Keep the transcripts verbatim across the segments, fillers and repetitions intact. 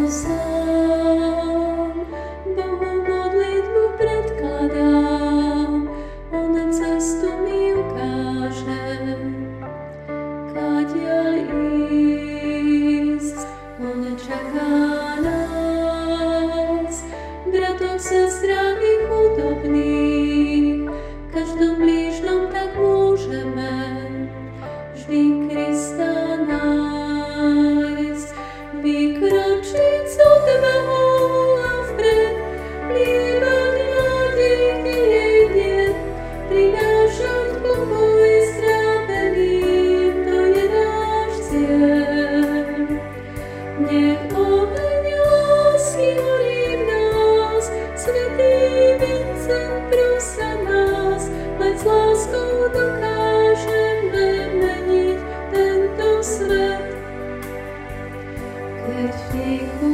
sám Bohu modlitbu predkladám, on cestu mi ukáže, kadiaľ ísť, on čaká nás, bratov, sestrách i chudobných, v každom blížnom tak môžeme vždy Krista nájsť, vykročiť s odvahou a vpred, vlievať nádej, kde jej nie, prinášať pokoj strápeným, to je náš cieľ. Nech oheň lásky horí v nás, svätý Vincent prosa nás, len s láskou dokážeme meniť tento svet. Keď v tichu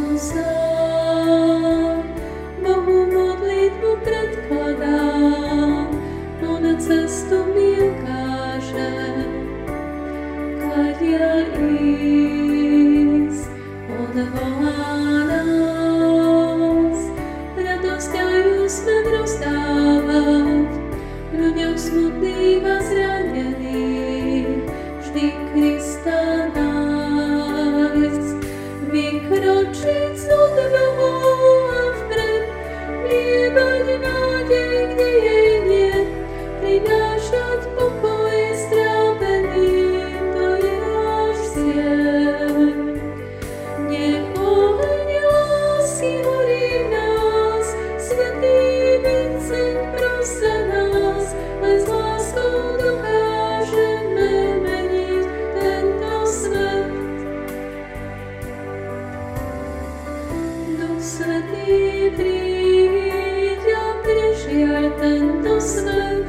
sám Bohu modlitbu predkladám, on cestu mi ukáže, kadiaľ ísť, on volá nás, radosť a úsmev rozdávať, v ľuďoch smutných a zranených, vždy Krista nájsť, vykročiť s odvahou a vpred, vlievať nádej, kde jej nie, prinášať pokoj strápeným, to je náš cieľ. Nech oheň lásky horí v nás, svätý Vincent prosa nás, len s láskou dokážeme meniť tento svet. Duch Svätý príď a prežiaj tento svet,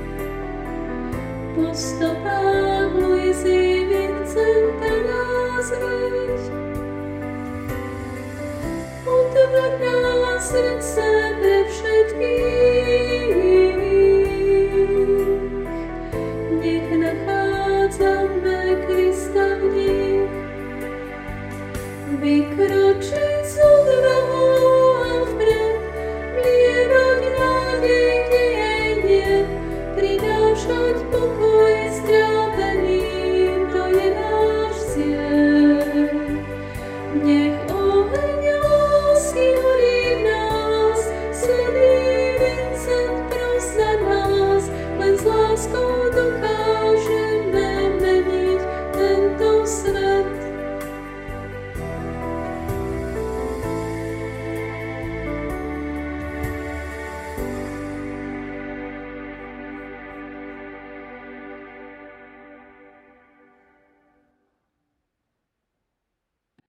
po stopách Luizy Vincenta nás veď. Otvor nám srdce pre všetkých, nech nachádzame Krista v nich, vykročiť s odvahou a vpred, vlievať nádej, kde jej nie, prinášať pokoj